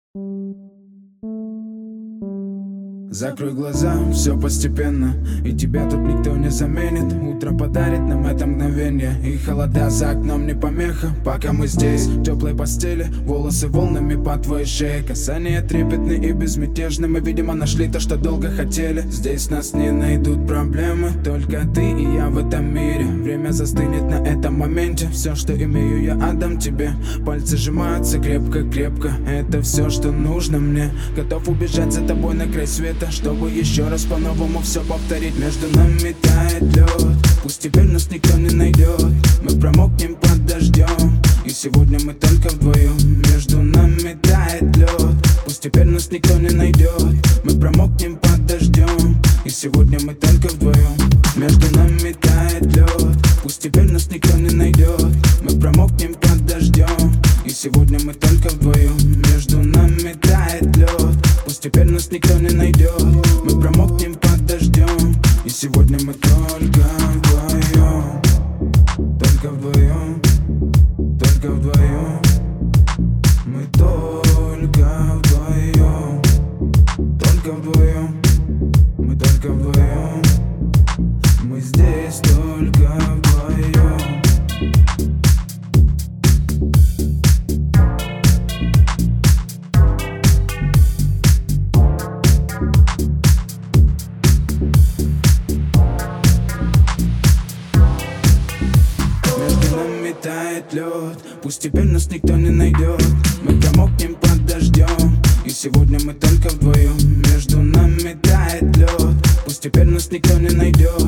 Закрой глаза, все постепенно, и тебя тут никто не заменит. Утро подарит нам это мгновение, и холода за окном не помеха. Пока мы здесь, в теплой постели, волосы волнами по твоей шее. Касания трепетны и безмятежны, мы, видимо, нашли то, что долго хотели. Здесь нас не найдут проблемы, только ты и я в этом мире. Время застынет на этом моменте, все, что имею, я отдам тебе. Пальцы сжимаются крепко-крепко, это все, что нужно мне. Готов убежать за тобой на край света, чтобы еще раз по-новому все повторить. Между нами тает лед, пусть теперь нас никто не найдет. Мы промокнем под дождем, и сегодня мы только вдвоем. Между нами тает лед, пусть теперь нас никто не найдет. Мы промокнем под дождем, и сегодня мы только вдвоем. Между нами тает лед, пусть теперь нас никто не найдет. Мы промокнем под дождем, и сегодня мы только вдвоем. Между нами тает лед, пусть теперь нас никто не найдет. Мы промокнем под дождем, и сегодня мы только вдвоем. Только вдвоем, только вдвоем. Мы только вдвоем, только вдвоем. Мы только вдвоем, мы здесь только вдвоем. Тает лед, пусть теперь нас никто не найдет. Мы промокнем под дождем, и сегодня мы только вдвоем. Между нами тает лед, пусть теперь нас никто не найдет.